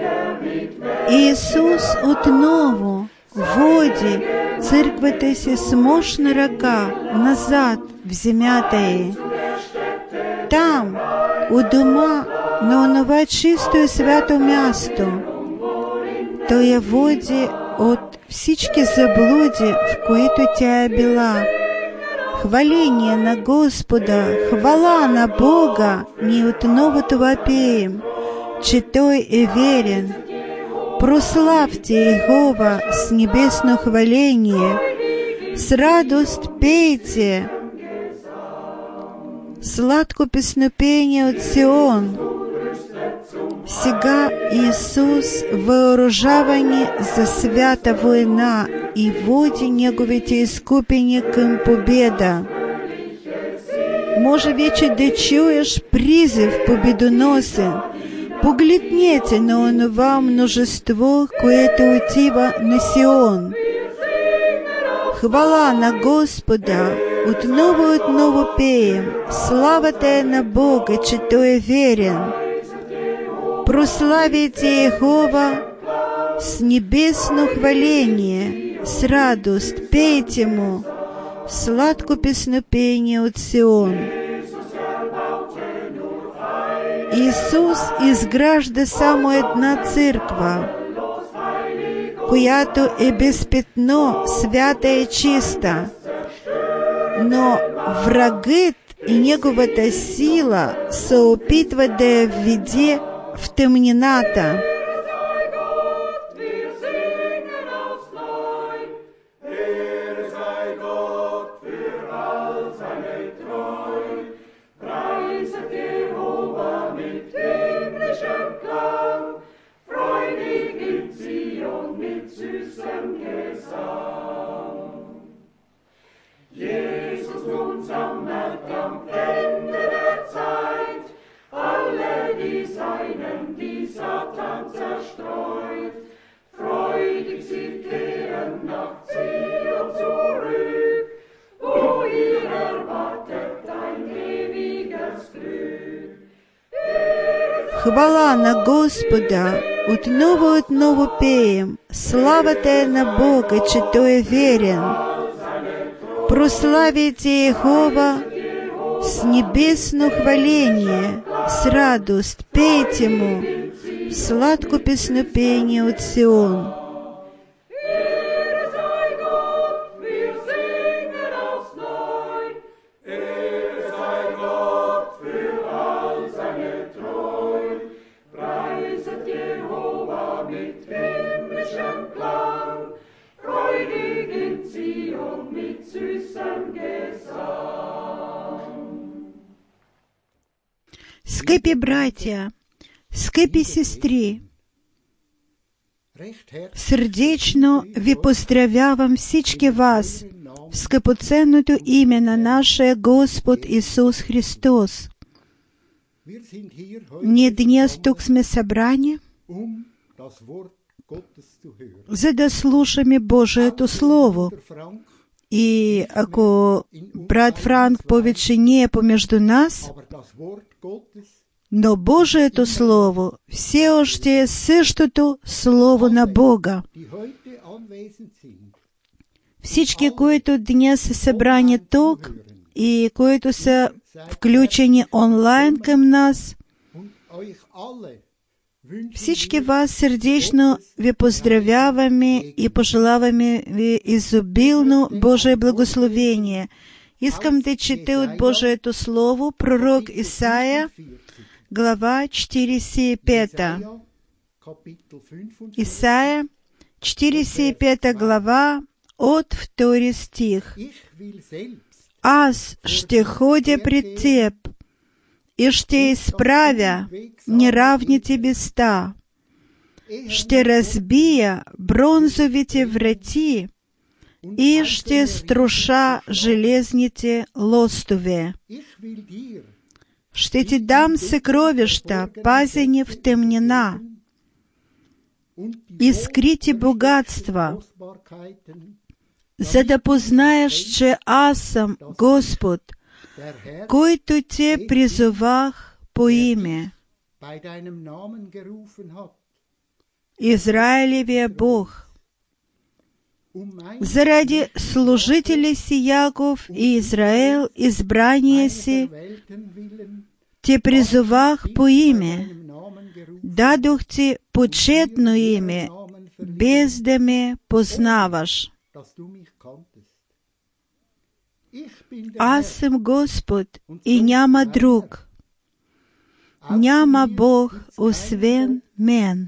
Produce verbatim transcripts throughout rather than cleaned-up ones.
Ісус отнову воді церквитися смошна рака назад в земятої. Там, у дома, на онова чистое свято място, то я воді от всічки заблуді, в коїту тя біла. Хваление на Господа, хвала на Бога, не утнову вопеем, чи той и верен. Прославьте Иегова с небесного хваления, с радость пейте, сладко песнопение от Сион. Сега Иисус вооружавани за свята война, и води неговите искупеником победа. Може вече да чуешь призыв победоносен, погляднете на онова множество, което отива на Сион. Хвала на Господа, отново отново пеем, слава Те на Бога, че Той е верен. Прославите Иегова с небесно хваление, с радость пейте Му, сладко песнопение от Сион. Ісус изгражда само една църква, която е безпетно, свята и чиста, но врагът и неговата сила се опитват да я введе в тъмнината. Хвала на Господа, отново отново пеем, слава Те на Бога, че Той е верен. Прославите Иегова с небесно хваление, с радость пейте Му, сладко песнопение от Сион. Скъпи братя, скъпи сестри, сърдечно ви поздравявам всички вас в скъпоценното име на нашия Господ Исус Христос. Ние днес тук сме събрани, за да слушаме Божието Слово. И ако брат Франк повече не е помежду нас, но Божието Слово все още е същото Слово на Бога. Всички, които днес са събрани тук и които са включени онлайн към нас, всички вас сърдечно ви поздравяваме и пожелаваме ви изобилно Божие благословение. Искам да чета от Божието Слово пророк Исаия, глава четиридесет и пета. Исаия, четиридесет и пета глава, от втори стих. Аз ще ходя пред теб и ще изправя неравните места, ще разбия бронзовите врати и ще струша железните лостове. Ще ти дам съкровища, пазени в тъмнина, и скрити богатства, за да познаеш, че аз съм Господ, който те призовах по име. Израилеве Бог. Заради служителей си Яков и Израил, избрание си, те призовах по имя, дадох ти почетно имя, без да ме познаваш. Аз съм Господ и няма друг. Няма Бог, освен мен.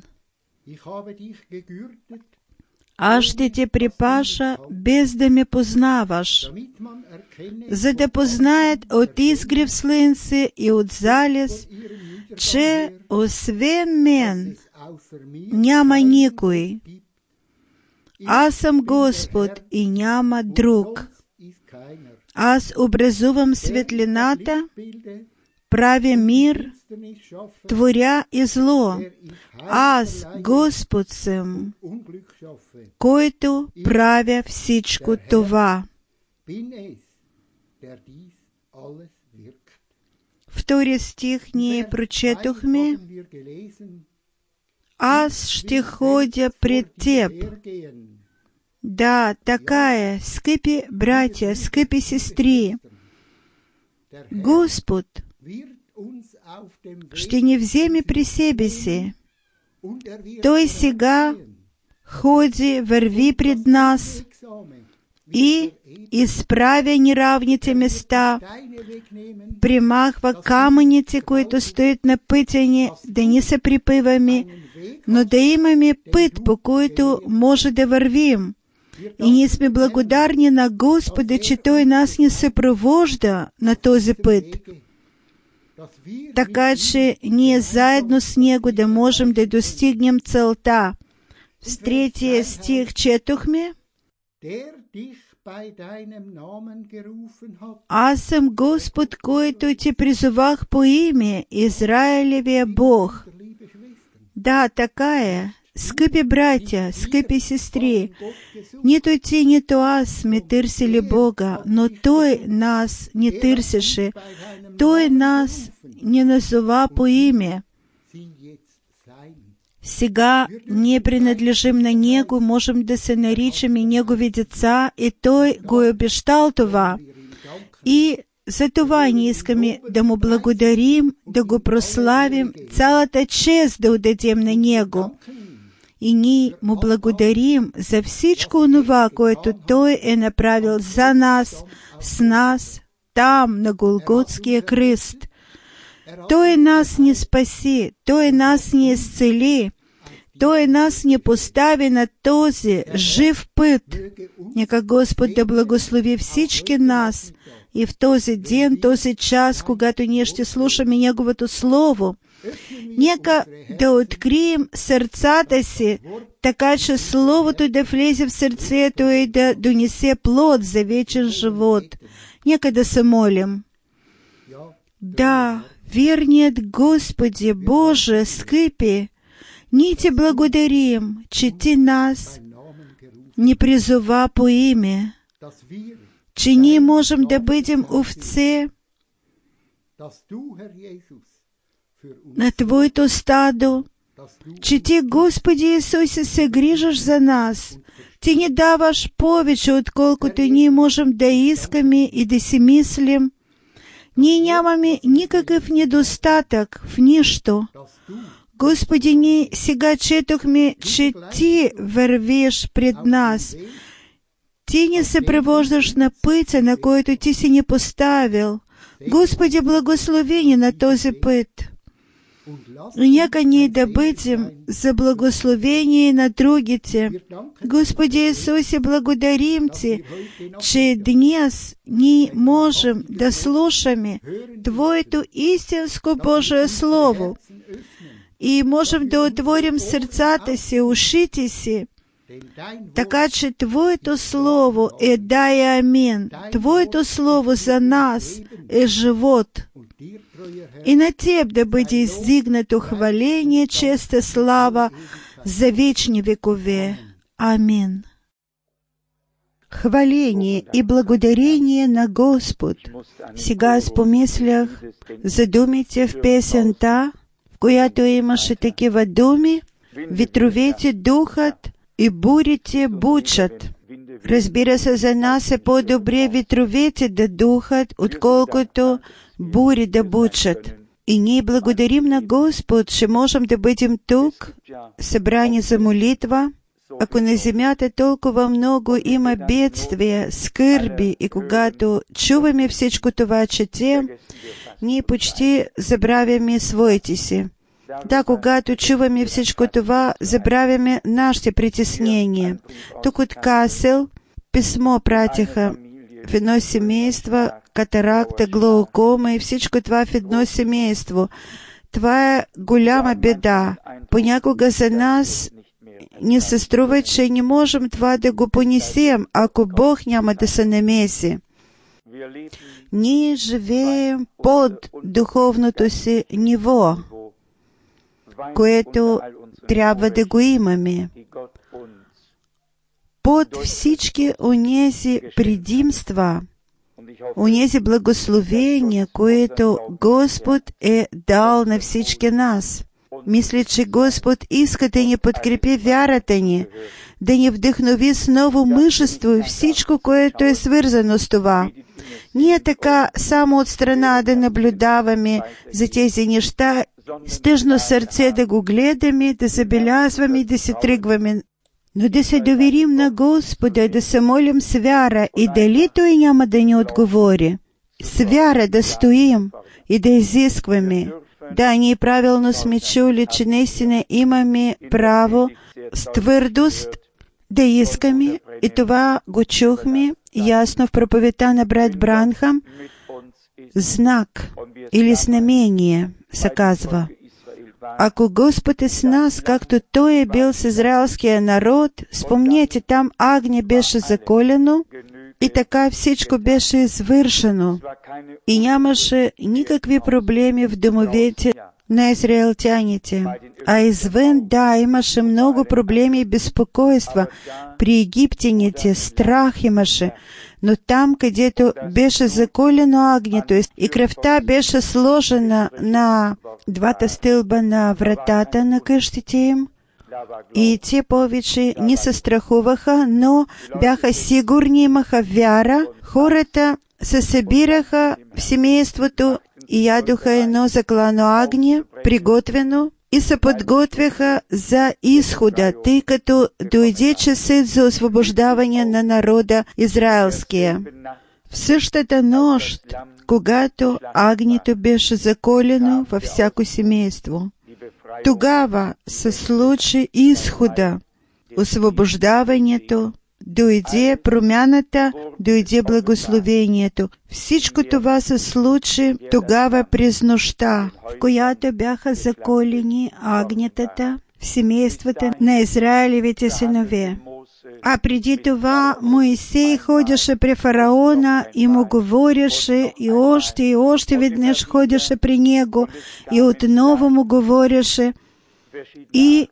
Аз ще те припаша, без да ме познаваш, за да познаят от изгрев слънце и от залез, че освен мен няма никой. Аз съм Господ и няма друг. Аз образувам светлината, правя мир, творя и зло. Аз Господ съм, който правя всичко това. Втори стих ние прочетохме. Аз ще ходя пред теб. Да, така е, скъпи братя, скъпи сестри. Господ ще ни вземе при себе си. Той сега ходи, върви пред нас и изправя неравните места, примахва камъните, които стоят на пътя ни, да не се припъваме, но да имаме път, по който може да вървим. И ние сме благодарни на Господа, че Той нас не съпровожда на този път, така че ние заедно с Него да можем да достигнем целта. В третия стих четохме: Аз съм Господ, който ти призовах по име, Израилевия Бог. Да, така е. Скъпи братя, скъпи сестри, нито ти, нито аз сме търсили Бога, но Той нас не търсеше. Той нас не назова по име. Сега ние принадлежим на Него, можем да се наричаме Негови деца, и Той го е обещал това. И за това ние искаме да Му благодарим, да го прославим, цялата чест да отдадем на Него. И ние Му благодарим за всичко онова, което Той е направил за нас, с нас, там, на Голготския кръст. Той нас не спаси, Той нас не изцели, Той нас не постави на този жив път. Нека Господ да благослови всички нас и в този ден, този час, когато ние ще слушаме Неговото Слово. Нека да открием сърцата си, така че Словото да влезе в сърцето и да донесе плод за вечен живот. Нека да се молим. Да, верният Господи, Боже, скъпи, ние Ти благодарим, че Ти нас не призова по име, че ние можем да бъдем овце на Твоето стадо, че Ти, Господи Исусе, се грижиш за нас. Ти ни даваш повече, отколкото ние можем да искаме и да си мислим. Ние нямаме никакъв недостатък в нищо. Господи, ние сега четохме, че Ти вървиш пред нас. Ти ни се превождаш на пътя, на който Ти си ни поставил. Господи, благослови ни на този път. И нека ние да бъдем за благословение на другите. Господи Исусе, благодарим Ти, че днес ние можем да слушаме Твоето истинско Божие Слово и можем да отворим сърцата си, ушите си, така че Твоето Слово е да и амин. Твоето Слово за нас е живот. И на Теб да бъде издигнато хваление, чест и слава за вечни векове. Амин. Хваление и благодарение на Господ. Сега аз помислях за думите в песента, в която имаше такива думи. Вітровіті духат і буріті бучат. Разбира се за нас е по-добре вітровіті да духат, отколкото бури да бучат. И ние благодарим на Господ, че можем да бъдем тук, събрани за молитва. Ако на земята толкова много има бедствия, скърби, и когато чуваме всичко това, четем, ние почти забравяме своите си. Да, когато чуваме всичко това, забравяме нашите притеснения. Тук от Касел писмо пратиха в едно семейство, катаракта, глаукома и всичко това в едно семейство. Това е голяма беда. Понякога за нас ни се струва, че не можем това да го понесем, ако Бог няма да се намеси. Ние живеем под духовното си ниво, което трябва да го имаме. Под всички онези предимства, онези благословения, които Господ е дал на всички нас. Мисля, че Господ иска да ни подкрепи вярата ни, да ни вдъхнови с ново мъжество и всичко, което е свързано с това. Ние така само от страна да наблюдаваме за тези неща, с тъжно сърце да го гледаме, да забелязваме и да се тръгваме. Но да се доверим на Господа, да се молим с вяра и дали Той няма да ни отговори. С вяра да стоим и да изискваме. Да, ние правилно сме чули, че наистина имаме право с твърдост да искаме, и това го чухме ясно в проповедта на брат Бранхам. Знак или знамение се казва. Ако Господ е с нас, както Той е бил с израелския народ, спомнете, там агне беше заколено и така всичко беше извършено. И нямаше никакви проблеми в домовете на израелтяните. А извън, да, имаше много проблеми и безпокойства. При египтяните страх имаше. Но там, където беше заколено агнето и кръвта беше сложена на двата стълба на вратата на къщите им, и те повече не се страхуваха, но бяха сигурни, имаха вяра. Хората се събираха в семейството и ядоха едно заклано агне, приготвено, и се подготвяха за изхода, тъй като дойде часът за освобождаване на народа израелския. В същата нощ, когато агнето беше заколено във всяко семейство, тогава се случи изхода, освобождаването, дойде промяната, дойде благословението. Всичко това се случи тогава през нощта, в която бяха заколени агнетата в семействата на Израилевите синове. А преди това Моисей ходеше при фараона и му говореше, и още и още веднъж ходеше при него и отново му говореше. И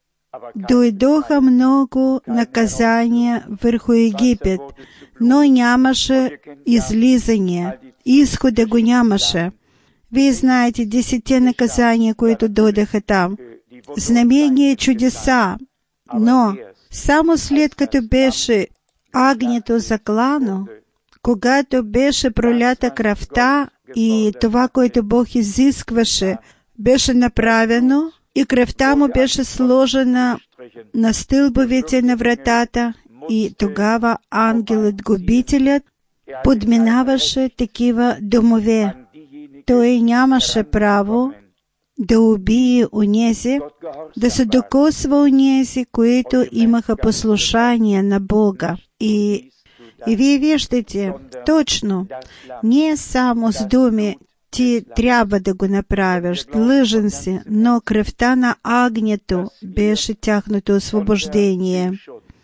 дойдоха много наказания върху Египет, но нямаше излизания. Изхода го нямаше. Вие знаете десетте наказания, които дойдаха там. Знамения и чудеса. Но само след като беше агнето заклано, когато беше пролята кръвта и това, което Бог изискваше, беше направено, и кръвта му беше сложена на стълбовете на вратата, и тогава ангелът-губителят подминаваше такива домове. Той нямаше право да убие онези, да се докосва онези, които имаха послушание на Бога. И, и вие виждате, точно, не само с думи, ти трябва да го направиш, длъжен си, но кръвта на агнето беше тяхното освобождение.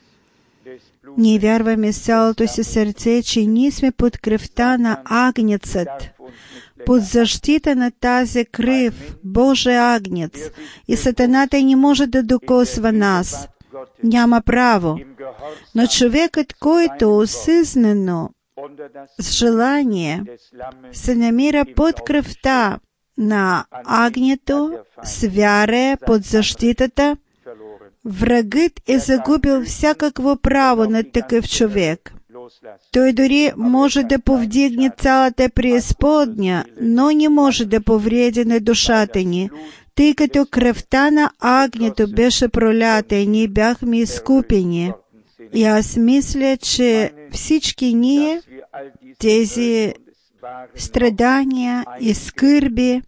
Ние вярваме с цялото си сърце, че ние сме под кръвта на агнецът, под защита на тази кръв, Божия агнец, и сатаната не може да докосва нас. Няма право. Но човекът, който осъзнано, с желание, се намира под кръвта на агнето, с вяра под защитата, врагит і загубив всякакво право над такив човек. Той дори може да повдигне цялата преисподня, но не може да повреди на душата ни, тъй като кръвта на агнето беше пролята и ние бяхме изкупени. И аз мисля, че всички ние, тези страдания и скърби,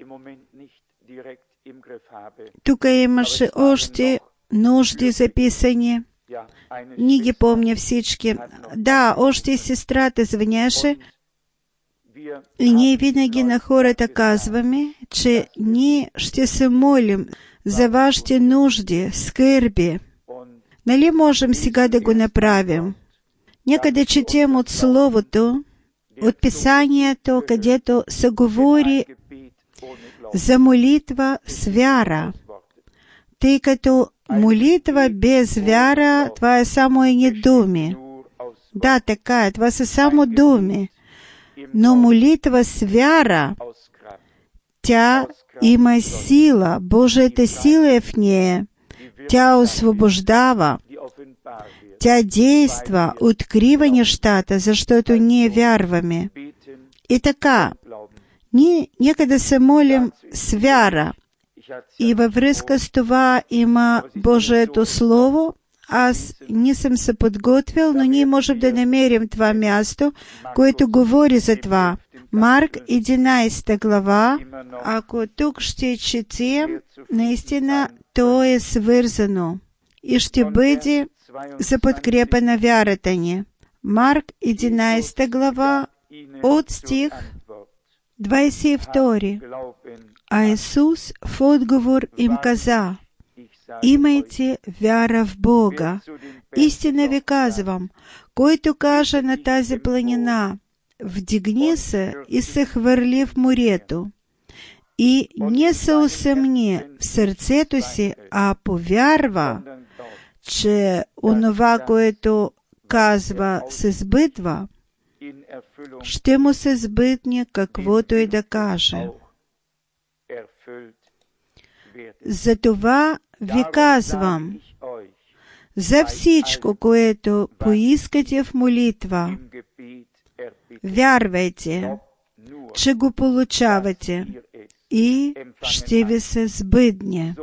тук имаше още нужди записани, не ги помня всички. Да, още сестрата звъняше и ние винаги на хората казваме, че ние ще се молим за вашите нужди, скърби. Нали можем сега да го направим? Нека да четем от Словото, от Писанието, където се говори за молитва с вяра, тъй като молитва без вяра, това е само едни думи. Да, така е, това са само думи. Но молитва с вяра, тя има сила, Божията сила е в нея. Тя освобождава, тя действа, открива нещата, защото ние вярваме. И така, ние нека да се молим с вяра. И във връзка с това има Божието Слово. Аз не съм се подготвил, но ние можем да намерим това място, което говори за това. Марк единайсета глава, ако тук ще четем, наистина то е свързано и ще бъде за подкрепа на вярата ни. Марк единайсета глава, от стих двадесет и втори. А Исус в отговор им каза: имайте вяра в Бога. Истина ви казвам, който каже на тази планина: вдигни се и се хвърли в морето, и не се усъмни в сърцето си, а повярва, че онова, което казва, се сбъдва, ще му се сбъдне каквото и да каже. Затова ви казвам, за всичко, което поискате в молитва, вярвайте, че го получавате и ще ви се сбъдне.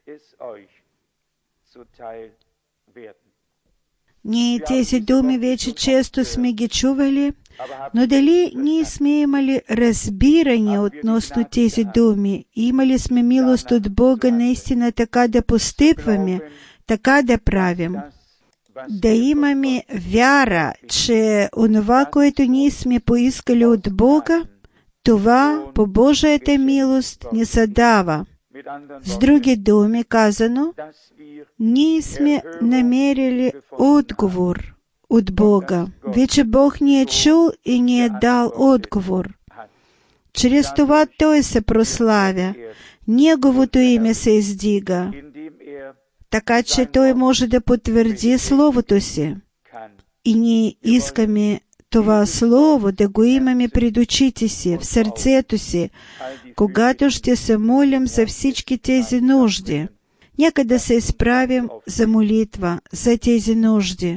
Ние тези думи вече често сме ги чували, но дали ние сме имали разбиране относно тези думи? Имали сме милост от Бога наистина така да постъпваме, така да правим? Да имаме вяра, че онова, което ние сме поискали от Бога, това по Божията милост ни се дава. С други думи казано, ние сме намерили отговор от Бога. Вече Бог ни е чул и ни е дал отговор. Чрез това Той се прославя. Неговото име се издига. Така че Той може да потвърди Словото си. И ние искаме това Слово да го имаме пред очите си, в сърцето си, когато ще се молим за всички тези нужди. Нека да се изправим за молитва, за тези нужди.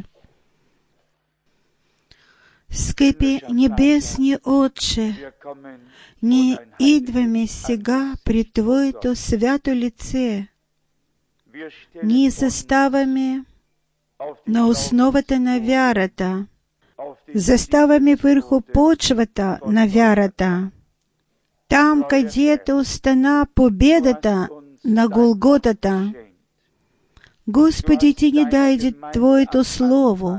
Скъпи небесни Отче, ние идваме сега при Твоето свято лице. Ние заставаме на основата на вярата. Заставаме върху почвата на вярата. Там, където стана победата на Голготата. Господи, Ти ни даде Твоето Слово.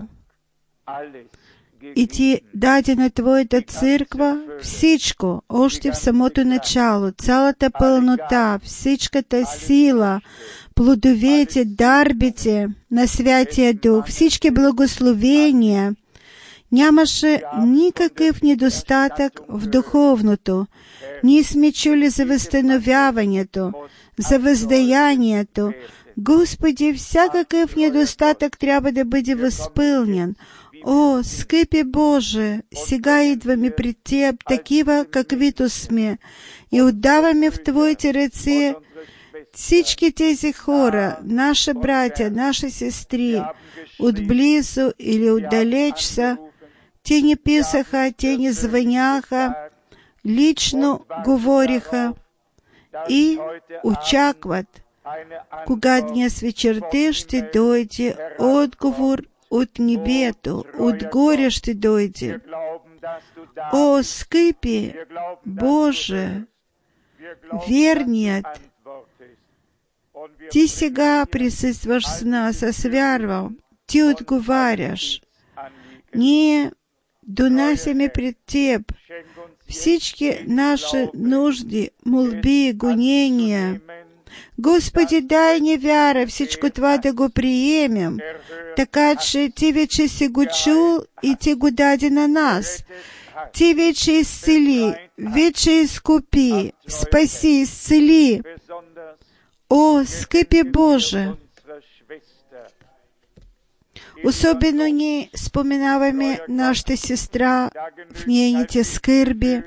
И Ти даде на Твоята църква всичко, още в самото начало, цялата пълнота, всичката сила, плодовете, дарбите на Святия Дух, всички благословения. Нямаше никакъв недостатък в духовното. Ние сме чули за възстановяването, за въздаянието. Господи, всякакъв недостатък трябва да бъде възпълнен. О, скъпи Боже, сега идваме пред Теб такива, каквито сме, и отдаваме в Твоите ръце Всички тези хора, наши братя, наши сестри, отблизу или отдалеч са, те ни писаха, те ни звъняха, лично говориха и очакват, кога днес вечерта ще дойде отговор от небето, от горе ще дойде. О, скъпи Боже, верният, Ти сега присъстваш с нас, аз вярвам, Ти отговаряш. Ние донасяме пред Теб всички наши нужди, молби, гонения. Господи, дай ни вяра всичко това да го приемем, така че Ти вече си го чул и Ти го даде на нас. Ти вече изцели, вече изкупи, спаси, изцели. О, скъпи Боже! Особено ни споменаваме нашата сестра в нейните скърби.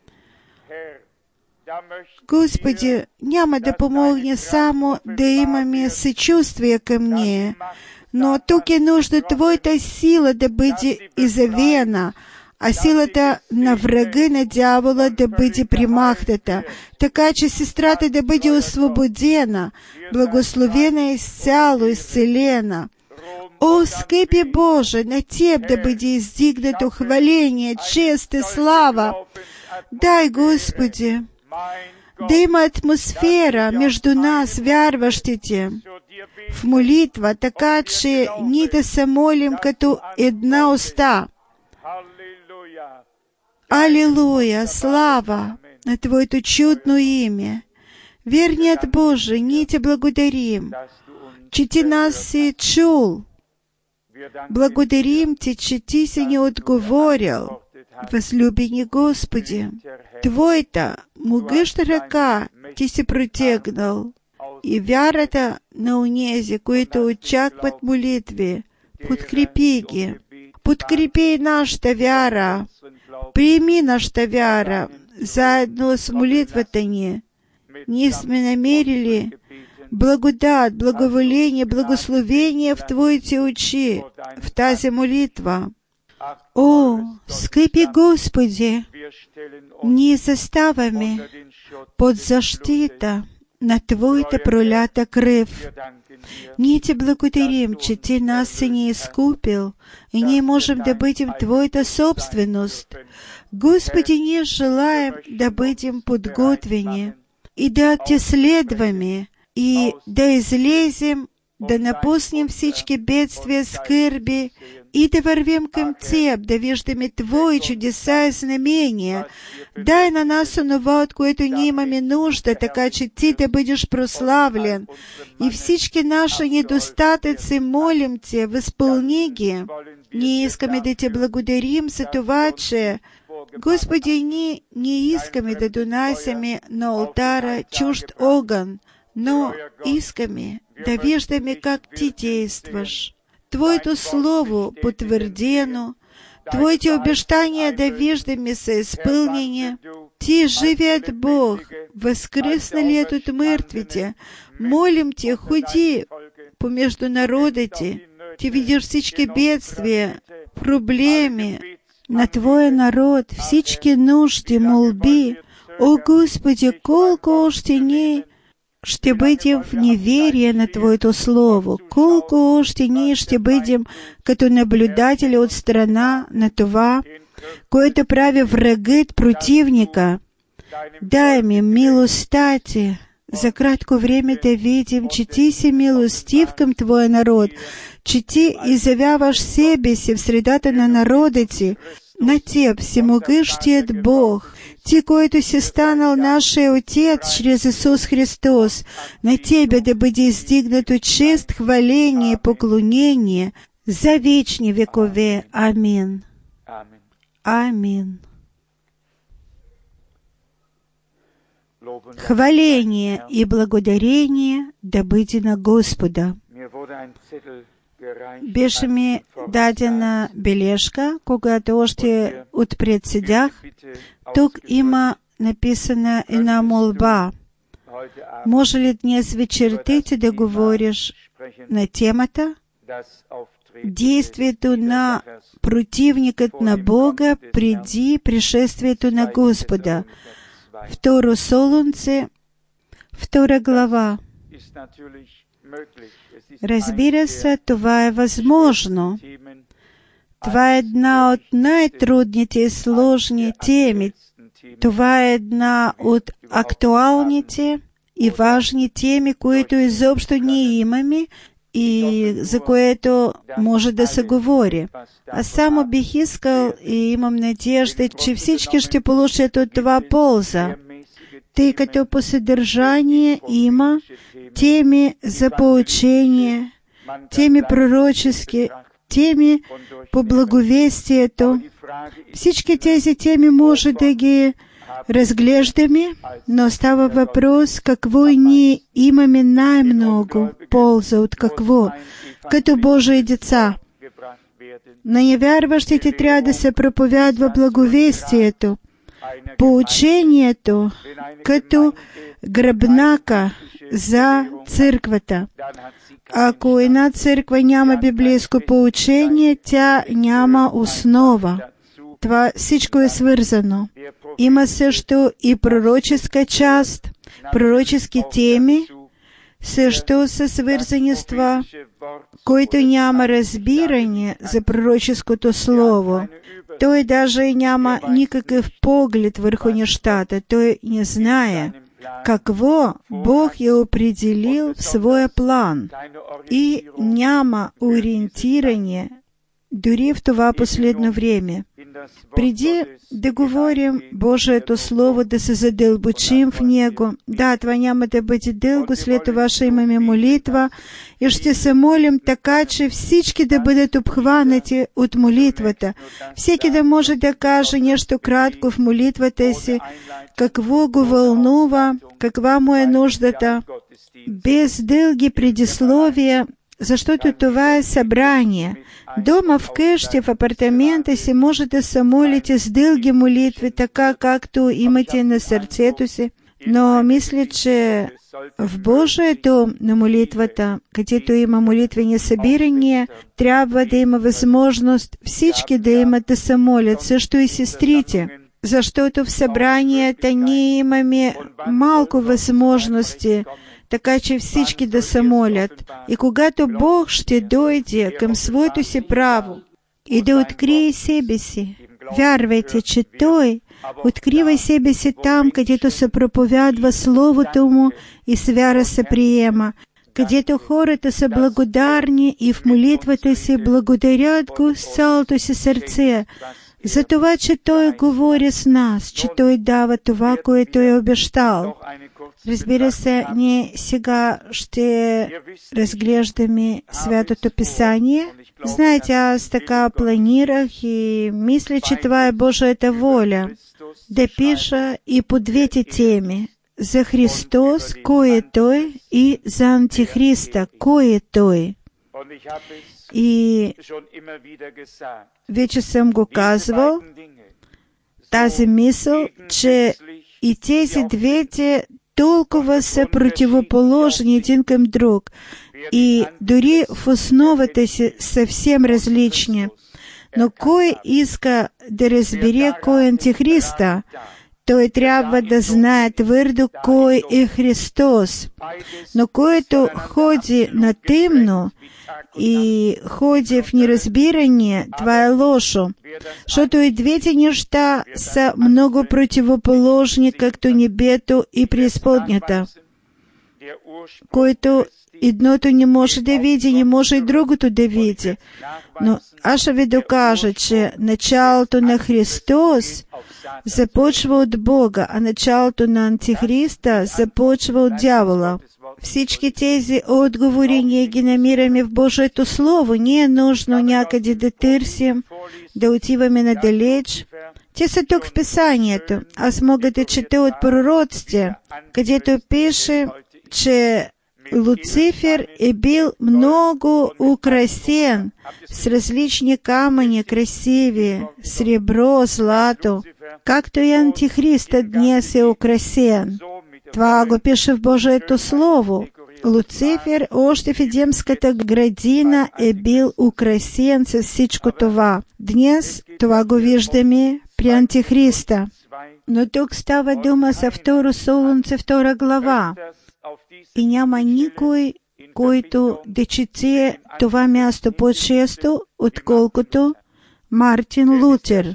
Господи, няма да помогне само да имаме съчувствие към нея, но тук е нужда Твоята сила да бъде изявена, а силата на врага на дявола да бъде примахната, така че сестрата да бъде освободена, благословена изцяло, изцелена. О, скъпи Боже, на Теб да бъде издигнато хваление, чест и слава. Дай, Господи, да има атмосфера между нас, вярващите, в молитва, така че ние да се молим като една уста. Алилуя, слава на Твоето чудно име. Верният Боже, ние Ти благодарим, че Ти нас си чул. Благодарим Ти, че Ти си ни отговорил. Възлюбени Господи, Твоята могъща ръка Ти си протегнал и вярата на онези, които очакват молитви, подкрепи ги. Подкрепи нашата вяра. Приеми нашата вяра заедно с молитвата ни. Ние сме намерили благодат, благоволение, благословение в Твоите очи, в тази молитва. О, скъпи Господи, ние заставаме под защита на Твоята пролята кръв. Ние Ти благодарим, че Ти нас си ни изкупил и ние можем да бъдем Твоята собственост. Господи, ние желаем да бъдем подготвени и да Те следваме и да излезем, да напуснем всички бедствия, скърби и да вървим към Теб, да виждаме Твои чудеса и знамения. Дай на нас онова, от което ние имаме нужда, така че Ти да бъдеш прославлен. И всички наши недостатъци, молим Те, възпълни ги. Ние искаме да Те благодарим за това, че, Господи, ние не искаме да донасяме на олтара чужд огън, но искаме да виждаме как Ти действаш. Твоето Слово потвърдено, Твоите обещания да виждаме са изпълнени. Ти, живият Бог, възкръсналият от мъртвите, молим Те, ходи помежду народите. Ти видиш всички бедствия, проблеми на Твоя народ, всички нужди, молби. О, Господи, колко още ние ще бъдем в неверие на Твоето Слово, колко още ние ще бъдем като наблюдатели от страна на това, което прави врагът противника. Дай ми милостта Ти, за кратко време да видим, че Ти си милостив към Твоя народ, че Ти изявяваш себе си в средата на народите, на Теб, всемогъщият Бог, Ти, който си станал нашия Отец чрез Исус Христос, на Тебе да бъде издигнато чест, хваление и поклонение за вечни векове. Амин. Амин. Хваление и благодарение да бъде на Господа. Беше ми дадена бележка, когато още отпред седях. Тук има написана една молба. може ли днес вечерта ти да говориш на темата действието на противникът на Бога преди пришествието на Господа? Второ Солунце, втора глава. Разбира се, това е възможно. Това е една от най-трудните и сложни теми. Това е една от актуалните и важни теми, които изобщо ние имаме и за което може да се говори. Аз само бих искал и имам надежда, че всички ще получат от това полза, тъй като по съдържание има теми за поучение, теми пророчески, теми по благовестието. Всички тези теми може да ги разглеждаме, но става въпрос какво ние имаме най-много полза от какво, като Божии деца. На невярващите трябва да се проповядва благовестието, поучението, като гръбнака за църквата. Ако една църква няма библейско поучение, тя няма основа. Това всичко е свързано. Има също и пророческа част, пророчески теми, също са свързани с това, който няма разбиране за пророческото слово. Той даже и няма никакъв поглед върху нещата. Той не знае какво Бог е определил в своя план и няма ориентиране дори в това последно време. Преди да говорим Божието Слово, да се задълбочим в него, да, това няма да бъде дълго, след това ще имаме молитва и ще се молим така, че всички да бъдат обхванати от молитвата. Всеки да може да каже нещо кратко в молитвата си, какво го вълнува, каква му е нуждата, без дълги предисловия, защото това е събрание. Дома, вкъщи, в апартамента си може да се молите с дълги молитви, така както имате на сърцето си. Но мисля, че в Божието на молитвата, където има молитвени събирания, трябва да има възможност всички да имат да се молят, също и сестрите. Защото в събранията ние имаме малко възможности, така че всички да се молят. И когато Бог ще дойде към своето си право и да открие себе си, вярвайте, че Той открива себе си там, където се проповядва Словото Му и с вяра се приема, където хората са благодарни и в молитвата си благодарят Го с цялото си сърце, за това, че Той говори с нас, че Той дава това, което е обещал. Разбира се, ние сега ще разглеждаме Святото Писание. Знаете, аз така планирах и мисля, че това е Божията воля, да пиша и по двете теми. За Христос, кой е Той, и за Антихриста, кой е Той. И вече съм го казвал, тази мисъл, че и тези двете толкова са противоположни един към друг и дори в основата си съвсем различни. Но кой иска да разбере кой е Антихриста, той трябва да знае твърдо кой е Христос. Но който ходи на тъмно и ходи в неразбирание, това е лошо, защото и двете неща са много противоположни, както небето и преизподнята. Който едното не може да види, не може и другото да види. Но аз ще ви докажа, че началото на Христос започва от Бога, а началото на Антихриста започва от дявола. Всички тези отговори ние ги намираме в Божието Слово. Не е нужно някъде да търсим, да отиваме надалеч. Те са тук в Писанието. Аз мога да чета от пророците, където пише, че Луцифер е бил много украсен с различни камъни, красиви, сребро, злато, както и Антихристът днес е украсен. Това го пише в Божието Слово. Луцифер още в Едемската градина е бил украсен с всичко това. Днес това го виждаме при Антихриста. Но тук става дума за второ Солунце, втора глава. И няма никой, който да чете това място по-често, отколкото Мартин Лутер,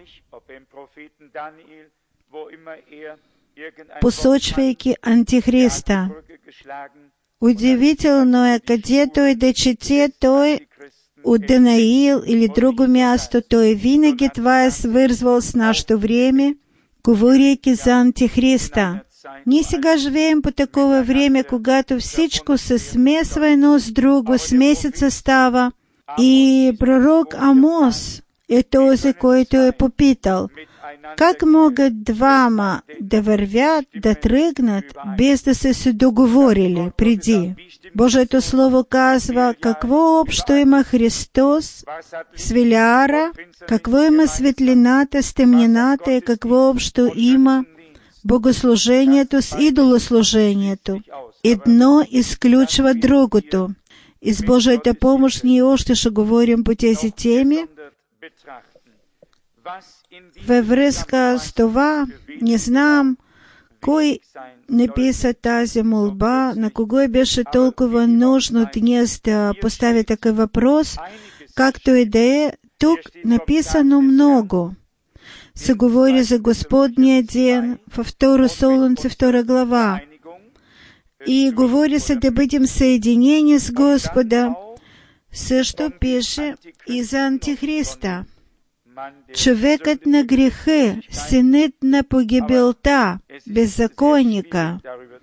посочвайки Антихриста. Удивително е, къде той да чете, той от Данаил или друго място, той винаги това е свързвал с нашето време, говорейки за Антихриста. Ние сега живеем по такова време, когато всичко се смесва едно с друго, смесица става. И пророк Амос е този, който е попитал, как могат двама да вървят, да тръгнат, без да са се договорили преди? Божието Слово казва, какво общо има Христос с Велиара, какво има светлината с темнината и какво общо има богослужението с идолослужението. Едно изключва другото. И с Божията помощ ние още ще говорим по тези теми. Във връзка с това, не знам кой написа тази молба, на кого беше толкова нужно днес да постави такъв въпрос, както и да е, тук написано много. Се говори за Господния ден във второ Солунце, втора глава. И говори се да бъдем съединени с Господа. Също пише и за Антихриста. Човекът на греха, синът на погибелта, беззаконника.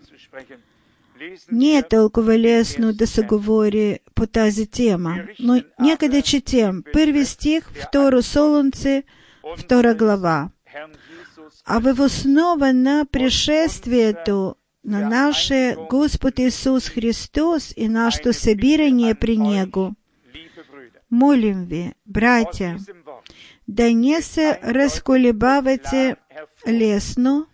Не е толкова лесно да се говори по тази тема, но нека да четем. Първи стих, второ Солунце, втора глава. А в основа на пришествието на нашия Господ Исус Христос и нашето събирание при Него, молим ви, братя, да не се разколебавате лесно.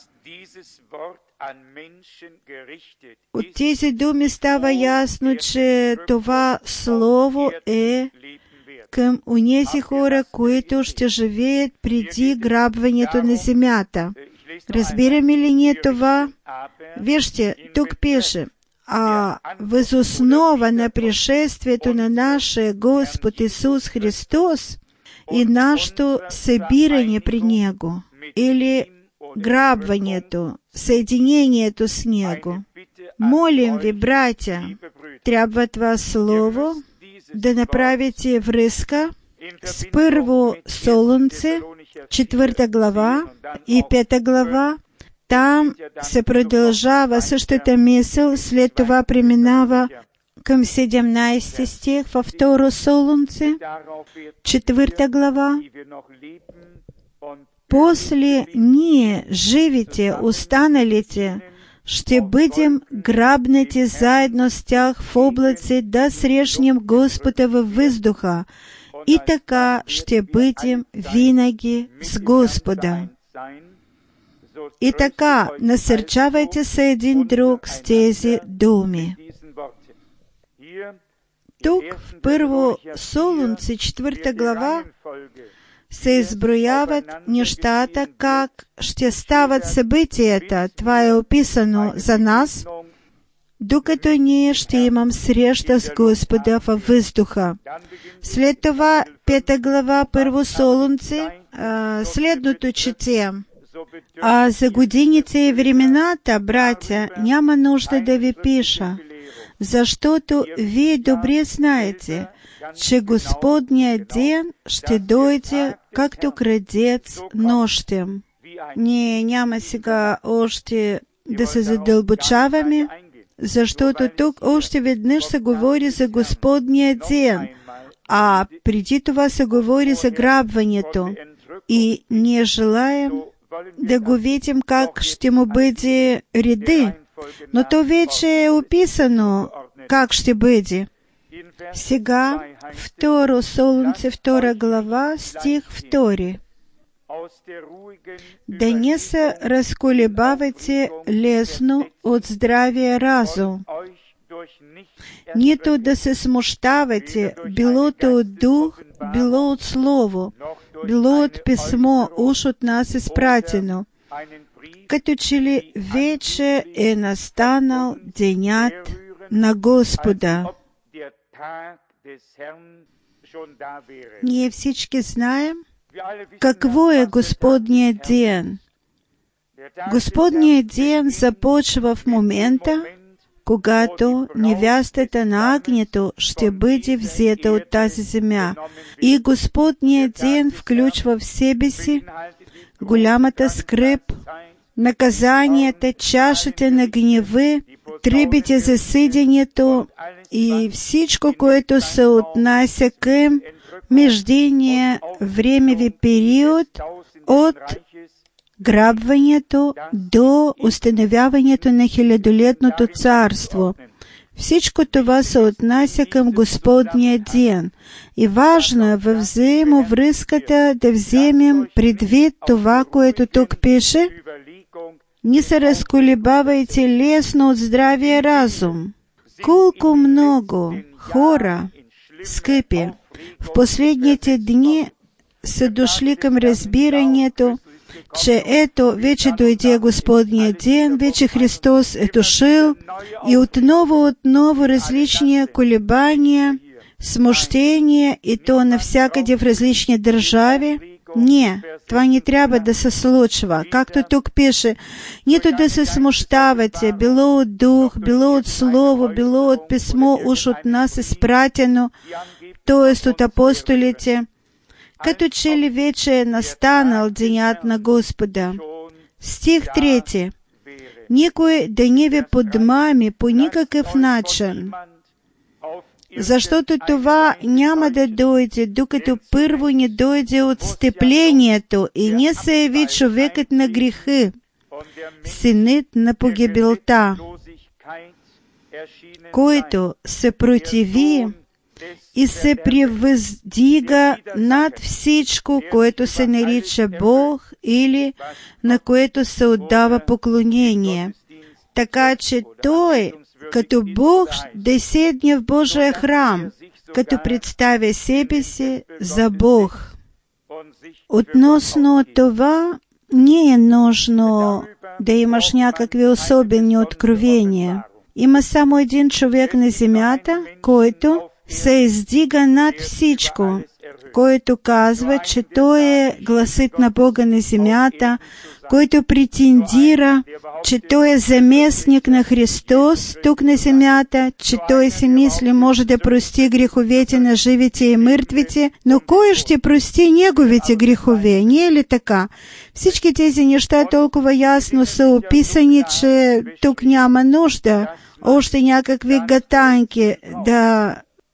От тези думи става ясно, че това слово е към онези хора, които ще живеят преди грабването на земята. Разбираме ли ние това? Вижте, тук пише, а въз основа на пришествието на нашия Господ Исус Христос и нашето събиране при Него, или грабването, съединението с Него. Молим ви, братя, трябва това слово да направите връзка с първо Солунце, четвърта глава и пета глава. Там се продължава същата мисъл, след това преминава към седемнайсети стих във второ Солунце, четвърта глава. После ние, живите, останалите, ще бъдем грабнати заедно с тях в облаци да срещнем Господа във въздуха и така ще бъдем винаги с Господа. И така, насърчавайте се един друг с тези думи. Тук, в първо Солунце, четвърта глава, се изброяват нещата, как ще стават събитията. Това е описано за нас, докато ние ще имам среща с Господа във въздуха. След това, пета глава, първо Солунце, следното четем. А за годините и времената, братя, няма нужда да ви пиша, защото вие добре знаете, че Господният ден ще дойде, както крадец нощем. Ние няма сега още да се задълбочаваме, защото тук още веднъж се говори за Господния ден, а преди това се говори за грабването. И ние желаем да го видим как ще му бъде реди. Но то вече е описано как ще бъде. Сега, второ Солунце, втора глава, стих втори. Да не се разколебавайте лесно от здравия разум, нито да се смущавате, било то от дух, било от слово, било от писмо, уж от нас изпратено, като че ли вече е настанал денят на Господа. Ние всички знаем какво е Господният ден. Господният ден започва в момента, когато невястата на агнето ще бъде взета от тази земя. И Господният ден включва в себе си голямата скръб, наказанията, чашите на гнева, тръбите за съдението и всичко, което се отнася към междинния времеви период от грабването до установяването на хилядолетното царство. Всичко това се отнася към Господния ден. И важно е във взаимовръзката да вземем предвид това, което тук пише: не се разколебавайте лесно от здравия разум. Колко много хора, скъпи, в последните дни са дошли към разбирането, че ето, вече дойде Господния ден, вече Христос е дошъл, и отново, отново различни колебания, смущения, и то навсякъде в различни държави. Не, това не трябва да се случва. Както тук пише, нито да се смущавате, било от дух, било от слово, било от писмо, уж от нас изпратено, т.е. от апостолите, като че ли вече е настанал денят на Господа. Стих трети. Никой да не ви подмами по никакъв начин, защото това няма да дойде, докато първо не дойде отстъплението и не се яви човекът на греха, синът на погибелта, който се противи и се превъздига над всичко, което се нарича Бог или на което се отдава поклонение. Така че Той, като Бог, да седне в Божия храм, като представя себе си за Бог. Относно това, не е нужно да имаш някакви особени откровения. Има само един човек на земята, който се издига над всичко, който казва, че Той е гласът на Бога на земята, който претендира, че Той е заместник на Христос тук на земята, че Той си мисли може да прости греховете на живите и мъртвите, но кой ще прости неговите грехове? Не е ли така? Всички тези неща толкова ясно са описани, че тук няма нужда още някакви гатанки да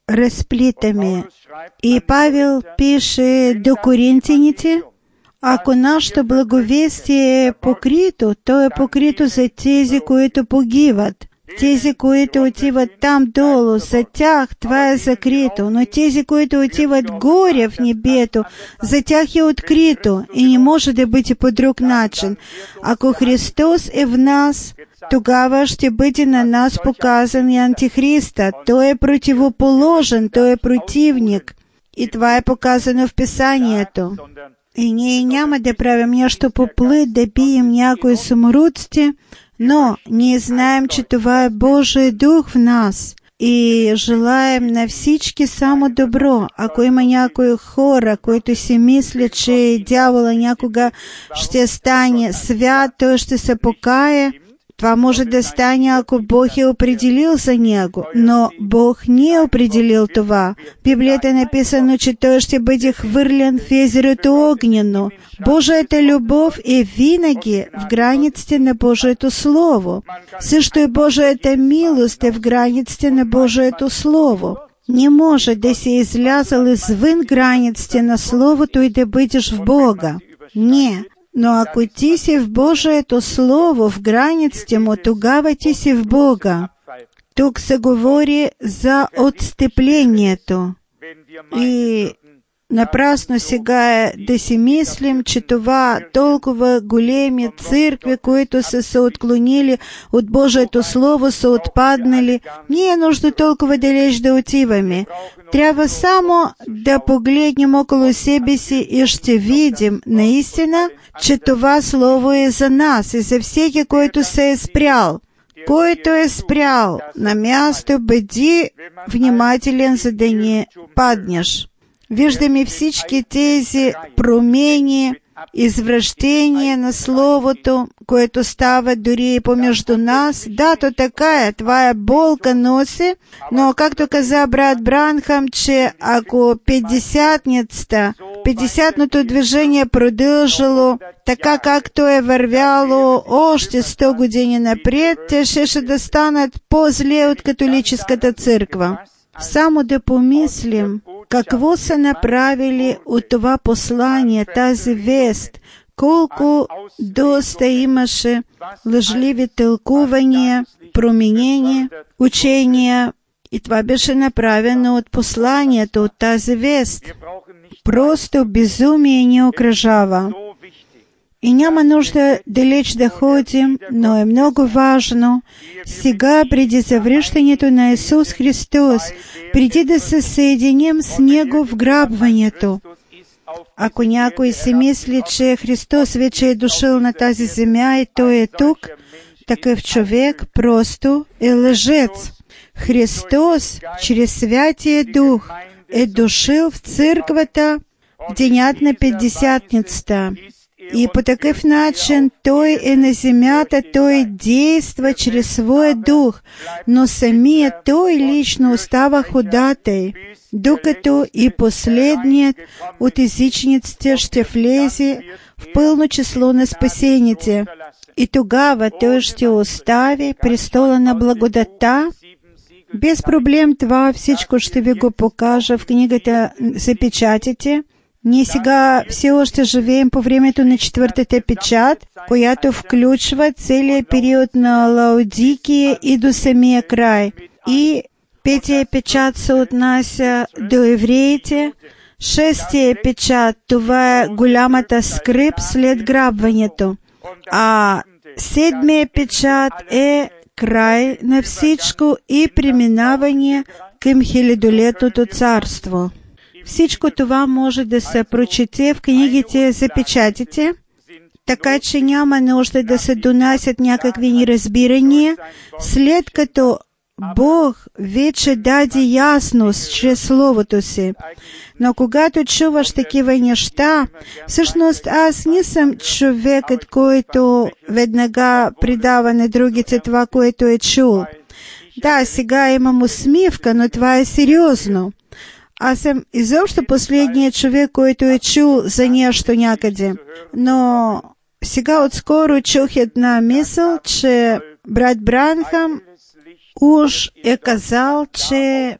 разплитаме. И Павел пише до коринтяните: ако нашето благовестие е покрито, то е покрито за тези, които погиват. Тези, които отиват там долу, за тях това е закрито, но тези, които отиват горе в небето, за тях е открито и не може да бъде по друг начин. Ако Христос е в нас, тогава ще бъде на нас показан и Антихриста. Той е противоположен, той е противник. И това е показано в Писанието. И ние няма да правим нещо по плът, да бием някои самородци, но ние знаем, че това е Божий дух в нас. И желаем на всички само добро. Ако има някои хора, които си мислят, че дявола някога ще стане свят, той ще се покае, това може да стане, ако Бог е определил за него, но Бог не е определил това. Библията е написано, че той ще бъде хвърлен в езерото огнено. Божията любов е винаги в границите на Божието Слово. Също и Божията милост е в границите на Божието Слово. Не може да си излязал извън границите на Словото и да бъдеш в Бога. Не. Но ако ти си в Божието Слово, в границите му, тогава ти си в Бога. Тук се говори за отстъплението. И напрасно сега да си мислим, че това толкова големи църкви, които са се отклонили от Божието Слово, са отпаднали. Не е нужно толкова далеч да отиваме. Трябва само да погледнем около себе си и ще видим наистина, че това Слово е за нас и за всеки, който се е спрял. Който е спрял на място, бъди внимателен, за да не паднеш. Виждаме всички тези промени, извращения на Словото, което става дори и помежду нас. Да, то така е, твоя болка носи, но както каза брат Бранхам, че ако петдесятницата, петдесятното движение продължило така, както е вървяло още сто години напред, те ще да станат по-зле от католическата църква. Само да помислим, какво са направили от това послание, тази вест, колко доста имаше лъжливи тълкувания, променения, учения, и това беше направено от посланието, от тази вест. Просто безумие ни окръжава. И няма нужда далеч да ходим, но е много важно сега, преди завръщането на Исус Христос, преди да се съединим с Него в грабването. Ако някой си мисли, че Христос вече е дошъл на тази земя и Той е тук, такъв човек просто е лъжец. Христос, чрез Святия Дух, е дошъл в църквата в денят на Петдесятницата. И по такъв начин Той е на земята, Той действа чрез Своя Дух, но самият Той лично остава ходатай, докато и последният от езичниците ще влезе в пълно число на спасените. И тогава Той ще остави престола на благодата. Без проблем това всичко ще ви го покажа в книгата за печатите. Ние сега все още живеем по времето на четвъртата печат, която включва целият период на Лаодикия и до самия край. И петия печат се отнася до евреите, шестия печат, това е голямата скръб след грабването, а седмия печат е край на всичко и преминаване към хилядолетното царство. Всичко това може да се прочете в книгите за печатите, така че няма нужда да се донасят някакви неразбирания, след като Бог вече даде ясност чрез Словото си. Но когато чуваш такива неща, всъщност аз не съм човекът, който веднага предава на другите това, което е чул. Да, сега имам усмивка, но това е сериозно. Аз съм изобщо последният човек, който е чул за нещо някъде. Но сега отскоро чух една мисъл, че брат Бранхам уж е казал, че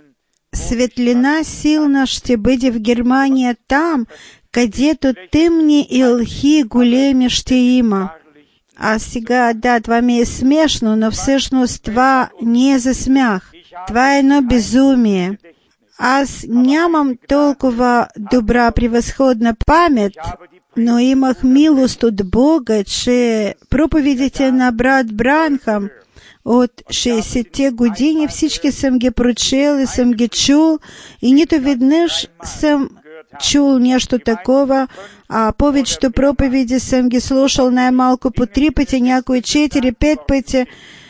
светлина силна ще бъде в Германия там, където тъмни и лъхи големи ще има. А сега, да, това ми е смешно, но всъщност това не е за смях. Това е едно безумие. Аз нямам толкова добра, превъзходна памет, но имах милост от Бога, че проповедите на брат Бранхам от шейсетте години всички съм ги прочел и съм ги чул, и нито веднъж съм чул нещо такова, а повечето проповеди съм ги слушал най-малко по три пъти, някои четири-пет пъти.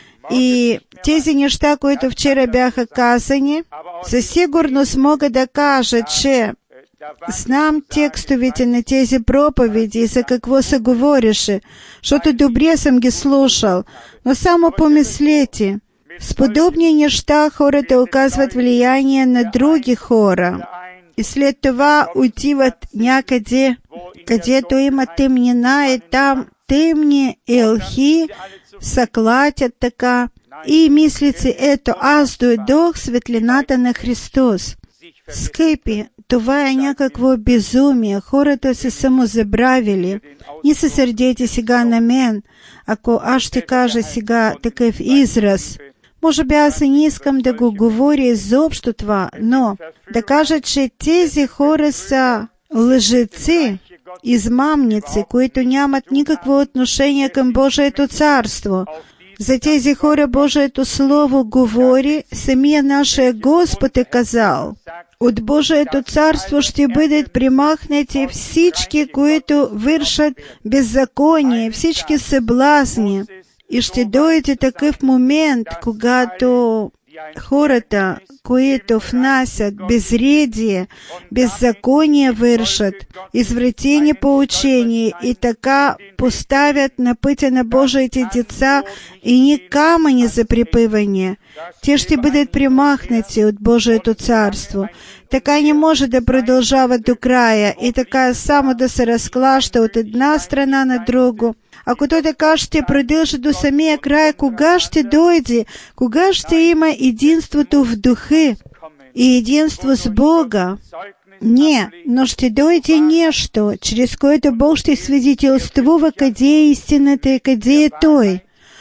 И тези неща, които вчера бяха казани, със сигурност мога да кажа, че знам текстовете на тези проповеди и за какво се говореше, защото добре съм ги слушал. Но само помислете, с подобни неща хората оказват влияние на други хора и след това отиват някъде, където има тъмнина, и там тъмни елхи се клатят така и мислят си: ето, аз дойдох светлината на Христос. Скъпи, това е някакво безумие. Хората се самозабравили. Не се сърдете сега на мен, ако аз ще кажа сега такъв израз. Може би аз и не искам да го говоря изобщо това, но да кажа, че тези хора са лъжеци, измамници, които нямат никакво отношение към Божието царство. За тези хора Божието Слово говори, самия нашия Господ е казал. От Божието царство ще бъдат примахнати всички, които вършат беззаконие, всички съблазни. И ще дойде такъв момент, когато хората, които внасят безредие, беззаконие вършат, извратени поучения и така поставят на пътя на Божиите деца и ни камъни за припъване. Те ще бъдат примахнати от Божието царство. Така не може да продължава до края и така само да се разклаща от една страна на друго. Ако то така ще продължи до самия край, кога ще дойде? Кога ще има единството в духи и единство с Бога? Не, но ще дойде нещо, чрез което Бог ще свидетелствува къде е истината и къде е Той.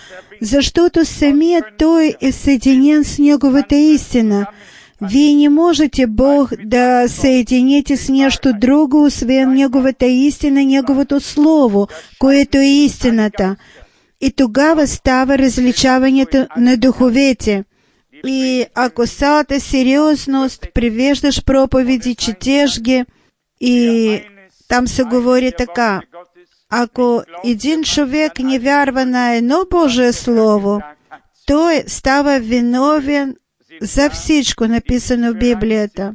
Защото самият Той е съединен с Неговата истина. Вие не можете Бог да съедините с нещо друго, освен Неговата истина, Неговото Слово, което е истината. И тогава става различаването на духовете. И ако с цялата сериозност привеждаш проповеди, четеш ги, и там се говори така: ако един човек не вярва на едно Божие Слово, той става виновен за всичко написано в Библията.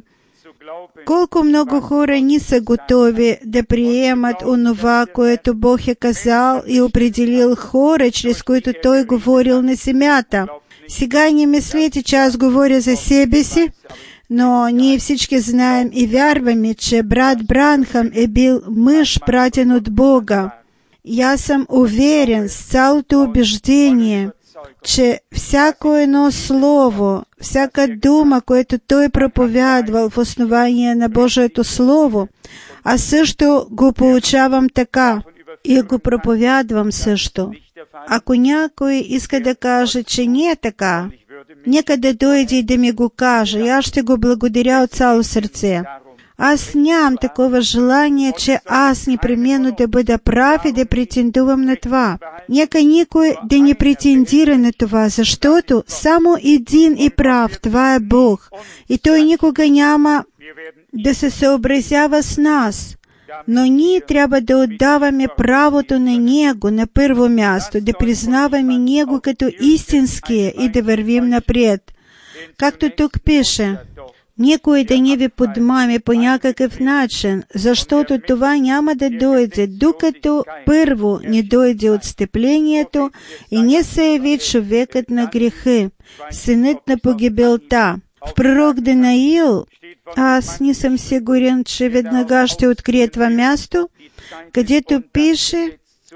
Колко много хора не са готови да приемат онова, което Бог е казал и определил хора, чрез които Той говорил на земята. Сега не мислете, че аз говоря за себе си, но ние всички знаем и вярваме, че брат Бранхам е бил мъж, пратен от Бога. И аз съм уверен с цялото убеждение, че всяко едно слово, всяка дума, което той проповядвал в основание на Божието Слово, аз също го получавам така и го проповядвам също. Ако някой иска да каже, че не е така, нека да дойде и да ми го каже, и аз ще го благодаря от цяло сърце. Аз нямам такова желание, че аз непременно да бъда прав и да претендувам на това. Нека никой да не претендира на това, защото само един и прав, това е Бог. И Той никога няма да се съобразява с нас. Но ние трябва да отдаваме правото на Него на първо място, да признаваме Него като истинския и да вървим напред. Както тук пише: никой да не ви подмами по някакъв начин, защото това няма да дойде, докато първо не дойде отстъплението и не се яви човекът на грехи, синът на погибелта. В пророк Данаил, аз не съм сигурен, че веднага ще открия това място, където пише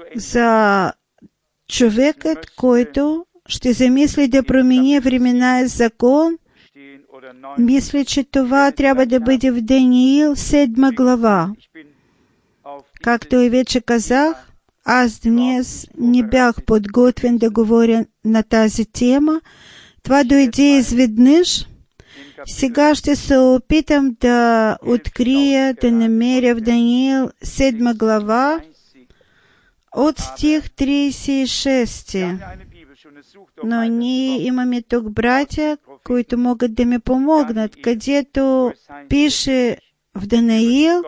за човекът, който ще замисли да промени времена и закон. Мисля, че това трябва да бъде в Даниил, седма глава. Както и вече казах, аз днес не бях подготвен да говоря на тази тема. Това дойде изведнъж. Сега ще се опитам да открия, да намеря в Даниил, седма глава, от стих тридесет и шести. Но ние имаме тук братя, които могат да ми помогнат, където пише в Данаил,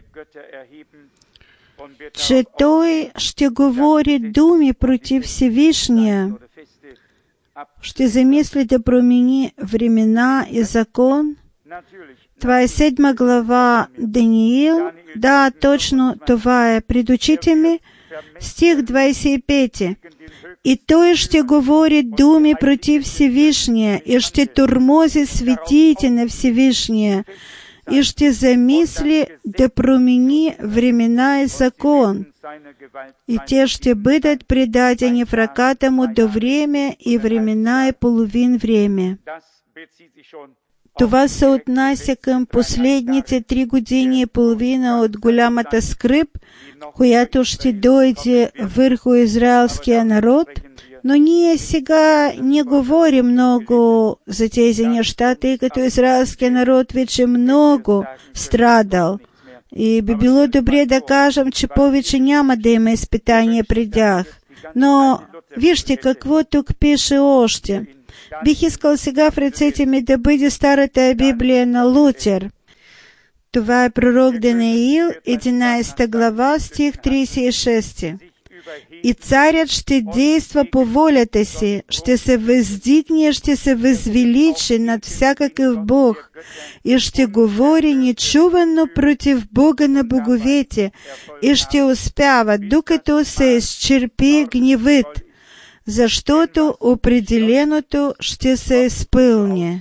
че той ще говори думи против Всевишния, ще замисли да промени времена и закон. Това е седма глава Даниил. Да, точно това е пред очите ми. Стих двадесет и пети. И той ще говори думи против Всевишния, и ще тормози светиите на Всевишния, и ще замисли да промени времена и закон. И те ще бъдат предадени в ръката му до време и времена и половин време. Това се отнася към последните три години и половина от голямата скръб, която ще дойде върху израелския народ, Но ние сега не говорим много за тези неща, тъй като израелския народ вече много страдал. И би било добре да кажем, че повече няма да има изпитания при тях. Но вижте какво тук пише още. Бих искал сега в ръцете ми да бъде старата Библия на Лутер. Това е пророк Даниил, единадесета глава, стих тридесет и шести. И царят ще действа по волята си, ще се въздигне, ще се възвеличи над всякакъв Бог и ще говори нечувано против Бога на боговете и ще успява, докато се изчерпи гневът, защото определеното ще се изпълни.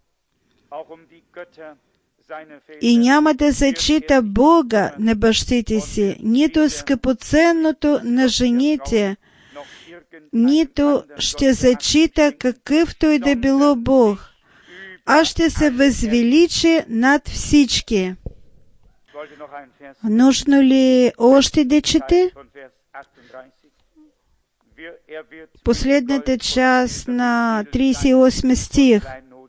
И няма да зачита Бога на бащите си, нито скъпоценното на жените, нито ще зачита какъвто и да било Бог, а ще се възвеличи над всички. Нужно ли още да чете? Последната част на тридесет и осми стих.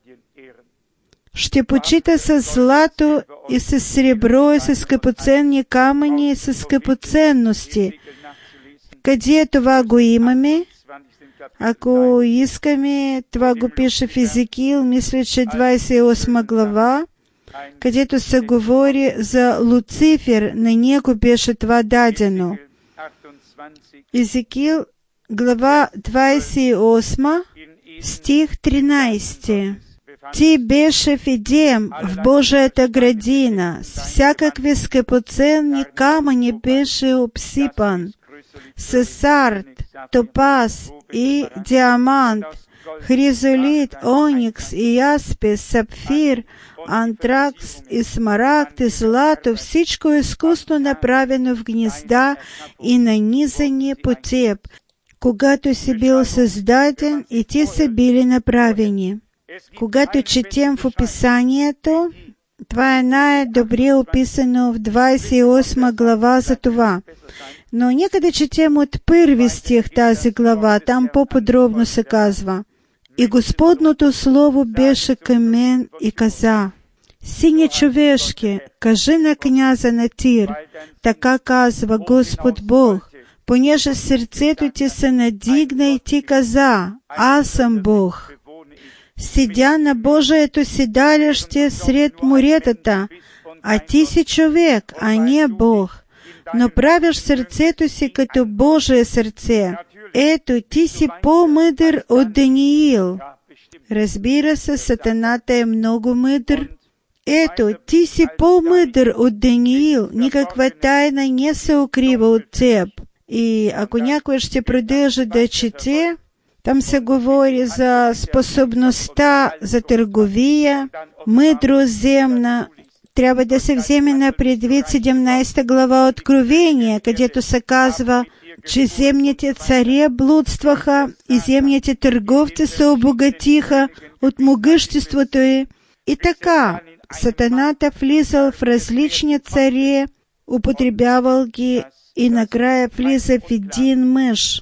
Ще почита с злато и с сребро и с скъпоценни камъни и с скъпоценности. Къде това го имаме? Ако искаме, това го пише в Езекиил, мисля, че двадесет и осма глава, където се говори за Луцифер, на него беше това дадено. Езекиил, глава двадесет и осма, стих тринадесети. Ти беше в Едем, в Божията градина, с всякакви скъпоценни камъни беше обсипан, с сард, топаз и диамант, хризолит, оникс и яспис, сапфир, антракс и смарагд и злато, всичко изкусно направено в гнезда и нанизани по теб, когато си бил създаден и ти са били направени. Когато четем в описанието, това е най-добре описано в двадесет и осма глава за това. Но нека да четем от първи стих тази глава, там по-подробно се казва. И Господното слово беше към мен и каза: Сине човешки, кажи на княза на Тир, така казва Господ Бог, понеже сърцето ти се надигна и ти каза: Аз съм Бог. Седя на Божието седалище сред моретата, а ти си човек, а не Бог, но правиш сърцето си като Божие сърце. Ето, ти си по-мъдър от Даниил. Разбира се, Сатаната е много мъдър. Ето, ти си по-мъдър от Даниил. Никаква тайна не се укрива от теб. И ако някой ще продължи да чете, там се говори за способността за търговия, мъдрост земна. Трябва да се вземе на предвид седемнадесета глава Откровение, където се казва, че земните цари блудстваха и земните търговци се обогатиха от могъществото й. И така, Сатаната влизал в различни цари, употребявал ги и накрая влиза в един мъж.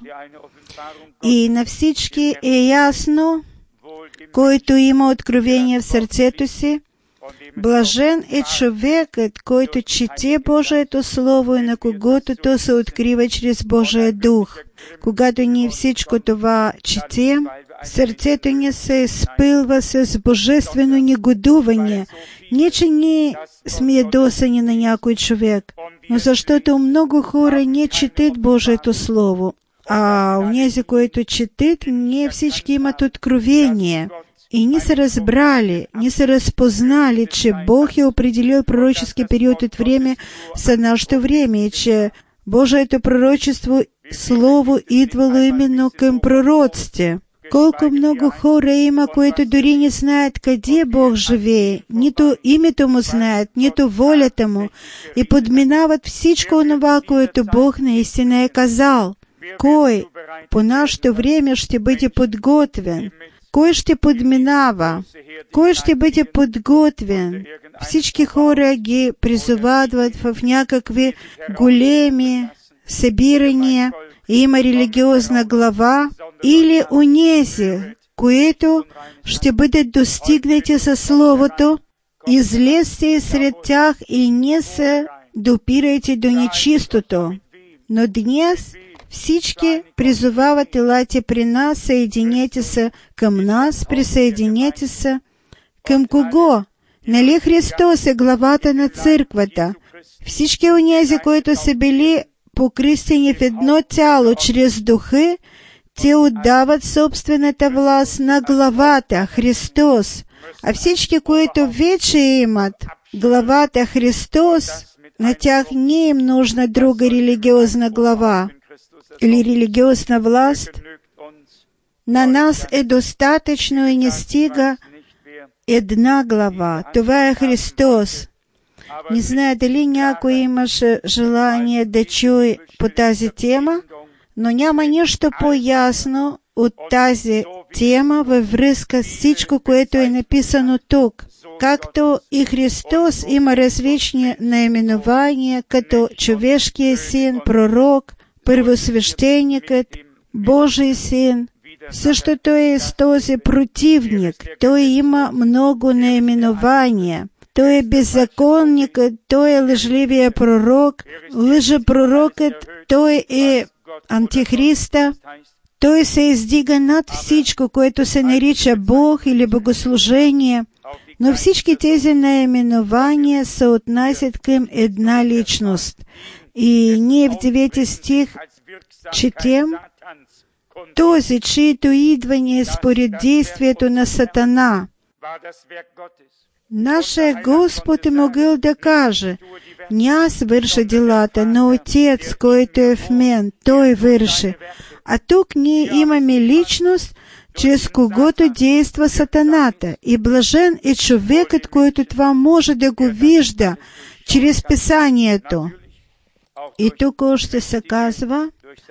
И на всички е ясно, който има откровение в сърцето си, блажен е човекът, който чете Божието Слово и на когото то се открива чрез Божия Дух. Когато ние всичко това четем, сърцето ни се изпълва с божествено негодуване. Не, че ние сме ядосани на някой човек, но защото много хора не четат Божието Слово. А онези, които четат, не всички имат откровение. И не са разбрали, не са разпознали, че Бог е определил пророчески период от време за нашето време и че Божието пророчество, Слово, идвало именно към пророците. Колко много хора има, които дори не знаят къде Бог живее, нито името Му знаят, нито волята Му, и подминават всичко онова, което Бог наистина е казал. Кой по нашето време ще бъде подготвен? Кой ще подминава? Кой ще бъде подготвен? Всички хора ги призовават в някакви големи събирания има религиозна глава или унези, които ще бъдат достигнати със Словото, излезте сред тях и не се допирайте до нечистото. Но днес всички призовават: елате при нас, съединете се към нас, присъединете се. Към кого? Нали Христос е главата на църквата? Всички онези, които са били покръстени в едно тяло чрез духа, те отдават собствената власт на главата Христос. А всички, които вече имат главата Христос, на тях не им нужна друга религиозна глава или религиозна власт. На нас е достатъчно и не стига една глава. Това е Христос. Не знае дали някой имаше желание да чуе по тази тема, но няма нищо по-ясно от тази тема във връзка с всичко, което е написано тук. Както и Христос има различни наименования, като човешкият син, пророк, първосвещеникът, Божий син. Същото е с този противник. Той има много наименования. Той е беззаконникът, той е лъжливия пророк, лъжепророкът, той е антихриста. Той се издига над всичко, което се нарича Бог или богослужение, но всички тези наименования се отнасят към една личност. И ние в девети стих четем: този, чието идване е според действието на Сатана. Нашия Господ е могъл да каже: не аз върша делата, но Отец, който е в мен, Той върши. А тук ние имаме личност, чрез когото действа Сатаната. И блажен е човекът, който това може да го вижда чрез Писанието. И тук още се казва: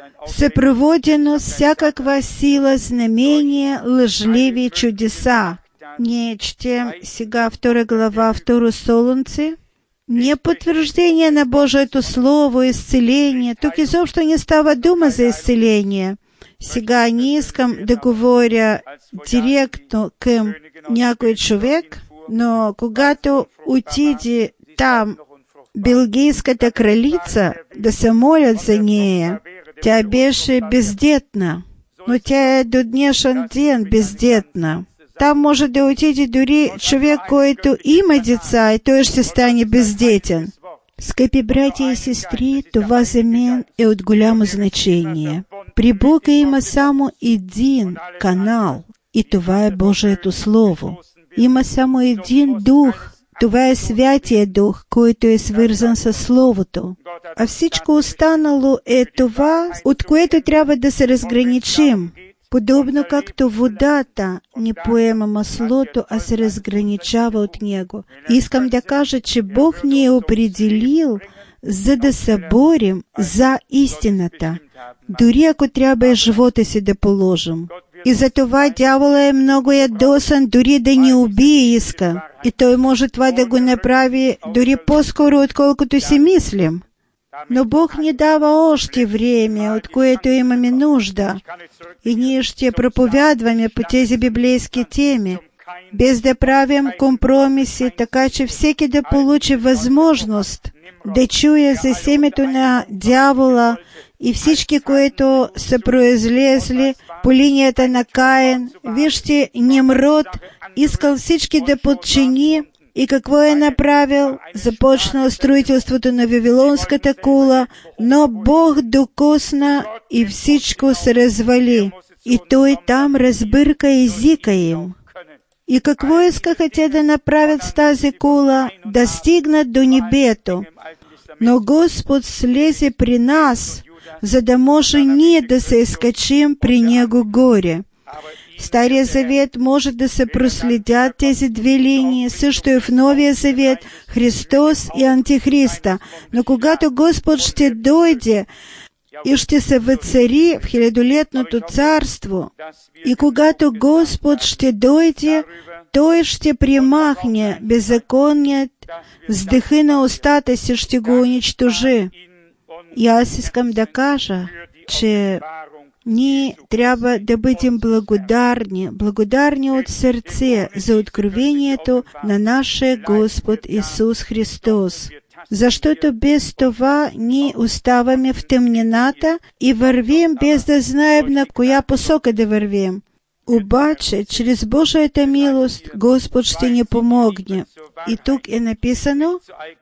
съпроводено с всякаква сила, знамения, лъжливи чудеса. Ние четем сега втора глава, второ Солунци. Не потвърждение на Божието Слово, изцеление. Тук изобщо не става дума за изцеление. Сега не искам да говоря директно към някой човек, но когато отиде там белгийската кралица да се молят за нея, тя беше бездетна, но тя е до днешен ден бездетна. Там може да отиде дори човек, който има деца, и той ще стане бездетен. Скъпи братя и сестри, това за мен е от голямо значение. При Бога има само един канал, и това е Божието Слово. Има само един Дух. Това е Святия Дух, който е свързан с Словото. А всичко останало е това, от което трябва да се разграничим. Подобно както водата не поема маслото, а се разграничава от него. Искам да кажа, че Бог ни е определил, за да се борим за истината, дори ако трябва живота си да положим. И затова дявола е много ядосан, дори да ни убие иска. И той може това да го направи дори по-скоро, отколкото си мислим. Но Бог ни дава още време, от което имаме нужда. И ние ще проповядваме по тези библейски теми, без да правим компромиси, така че всеки да получи възможност да чуе за семето на дявола и всички, които са произлезли по линията на Каин. Вижте, Нимрод искал всички да подчини, и какво е направил? Започнал строителството на Вавилонската кула, но Бог докосна и всичко се развали. И той там разбърка езика им. И какво искаха те да направят с тази кула? Да стигнат до небето. Но Господ слезе при нас, за да може ние да се изкачим при Него горе. Стария завет може да се проследят тези две линии, също и в Новия завет, Христос и Антихриста. Но когато Господ ще дойде и ще се въцари в хилядолетното царство, и когато Господ ще дойде, Той ще примахне беззаконият, с дъха на устата си ще го унищожи. И аз искам да кажа, че ние трябва да бъдем благодарни, благодарни от сърце за откровението на нашия Господ Исус Христос. Защото без това ние оставаме в тъмнината и вървим без да знаем на коя посока да вървим. Обаче, чрез Божията милост, Господ ще ни помогне. И тук е написано,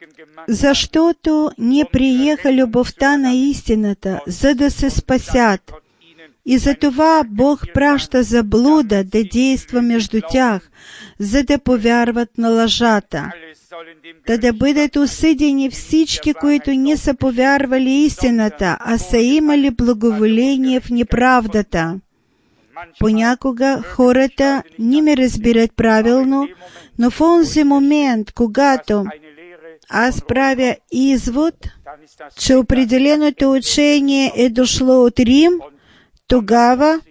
защото не приеха любовта на истината, за да се спасят. И затова Бог праща заблуда да действа между тях, за да повярват на лъжата. Та да бъдат осъдени всички, които не са повярвали истината, а са имали благоволение в неправдата. Понякога хората не ме разбират правилно, но в онзи момент, когато аз правя извод, че определеното учение е дошло от Рим, тогава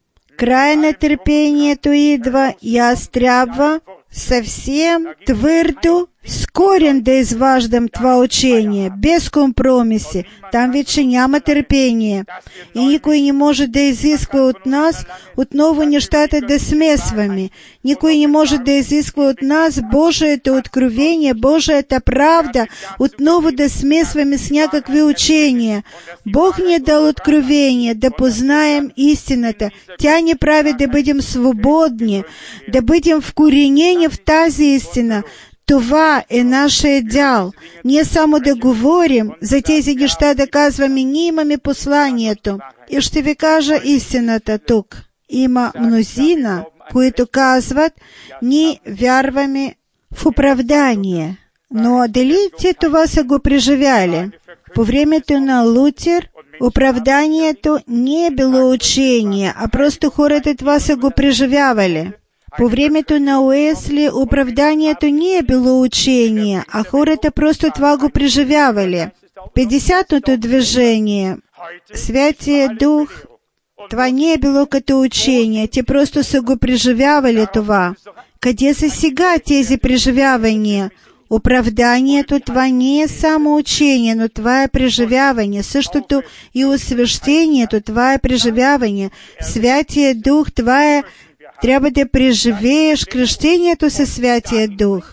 край на търпението идва и аз трябва съвсем твърдо, с корен да изваждам това учение, без компромиси. Там вече няма търпение. И никой не може да изисква от нас отново нещата да смесваме. Никой не може да изисква от нас Божието откровение, Божията правда, отново да смесваме с някакви учения. Бог ни е дал откровение, да познаем истината. Тя ни прави да бъдем свободни, да бъдем вкоренени в тази истина. Това е нашия дял. Ние само да говорим за тези неща, да казваме, ние имаме посланието. И ще ви кажа истината тук. Има мнозина, които казват, ние вярваме в оправдание. Но дали те това са го преживяли? По времето на Лутер оправданието не е било учение, а просто хората това са го преживявали. По времето на Уесли оправданието не е било учение, а хората просто това го преживявали. Петдесятното движение, Святия Дух, това не е било като учение, те просто са го преживявали това. Къде са сега тези преживявания? Оправданието това не е само учение, но това е преживяване. Същото и освещението, това е преживяване. Святия Дух, това е трябва да преживееш кръщението със Святия Дух,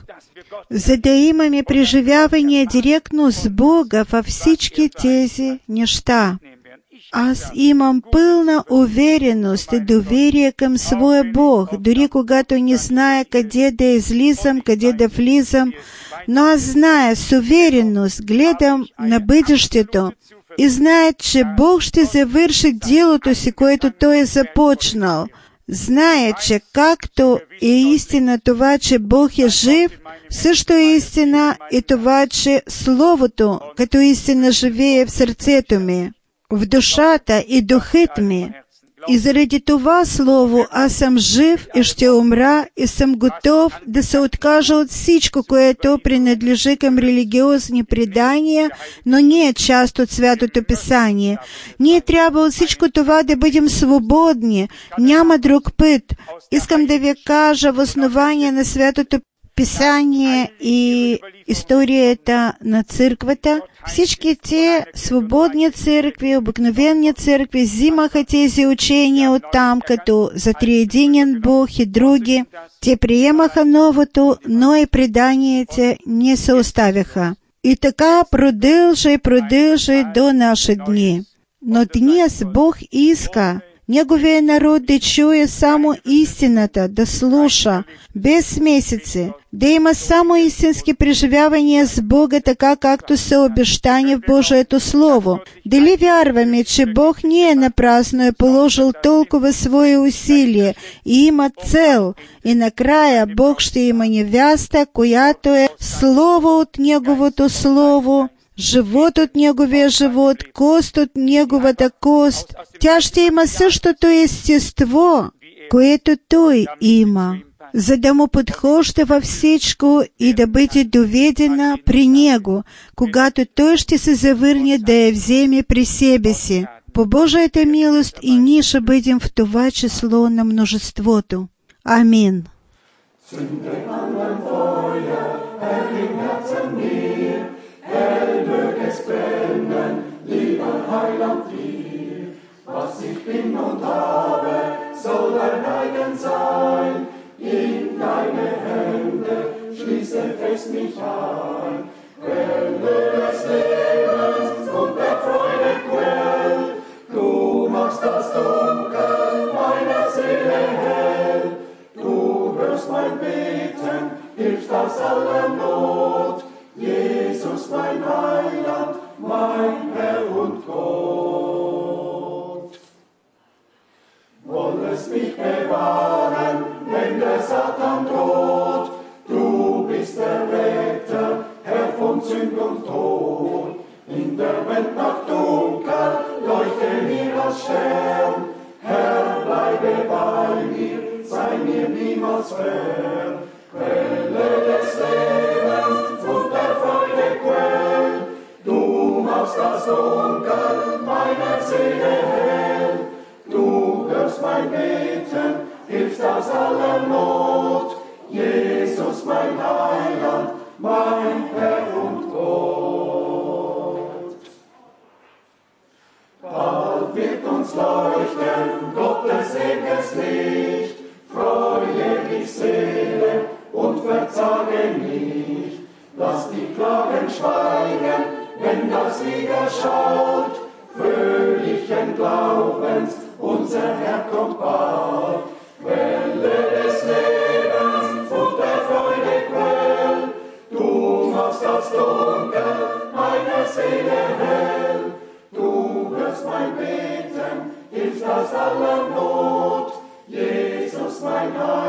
за да имаме преживяване директно с Бога във всички тези неща. Аз имам пълна увереност и доверие към своя Бог, дори когато не зная къде да излизам, къде да влизам, но аз зная с увереност, гледам на бъдещето и зная, че Бог ще завърши делото си, което Той е започнал. Знае, че както е истина това, че Бог е жив, също е истина и това, че Словото като истина живее в сърцето ми, в душата и духът ми. И заради това Слово аз съм жив и ще умра и съм готов да се откажа от всичко, което принадлежи към религиозни предания, но не е част от Святото Писание. Ние трябва от всичко това да бъдем свободни. Няма друг път. Искам да ви кажа в основание на Святото Писание и историята на църквата, всички те свободни църкви, обикновени църкви взимаха тези учения оттам, като за триединен Бог и други. Те приемаха новото, но и преданията не се оставяха. И така продължа и продължа до наши дни. Но днес Бог иска Неговия народ да чуе само истината, да слуша, без смесици, да има само истински преживявания с Бога, така както са обещани в Божието Слово. Дали вярваме, че Бог не е напрасно е положил толкова свои усилия и има цел, и накрая Бог ще има невяста, която е Слово от Неговото Слово, живот от Неговия живот, кост от Неговата кост. Тя ще има същото естество, което Той има, за да му подхожда във всичко и да бъде доведена при Него, когато Той ще се завърне да я вземе при себе си. По Божията милост и ние ще бъдем в това число на множеството. Амин. Hell mög es brennen, lieber Heiland wir. schließe fest mich an. Quelle des Lebens und der Freude Quell, du machst das Dunkel meiner Seele hell. Du hörst mein Beten, hilfst aus aller Not. Jesus, mein Heiland, mein Herr und Gott. Wollest mich bewahren, wenn der Satan droht. Du bist der Retter, Herr von Sünd und Tod. In der Welt nach Dunkel leuchte mir als Stern. Herr, bleibe bei mir, sei mir niemals fern. Quelle des Lebens und der Freude Quell, du machst das Dunkel meiner Seele hell. Du hörst mein Beten, hilfst aus aller Not. Jesus, mein Heiland, mein Herr und Gott. Bald wird uns leuchten Gottes ewiges Licht. Freue dich, Seele, und verzage nicht. Lass die Klagen schweigen, wenn das Lied erschaut. Fröhlichen Glaubens, unser Herr kommt bald. Quelle des Lebens und der Freude Quell, du machst das Dunkel meiner Seele hell. Du hörst mein Beten, hilfst aus aller Not. Jesus, mein Heiland,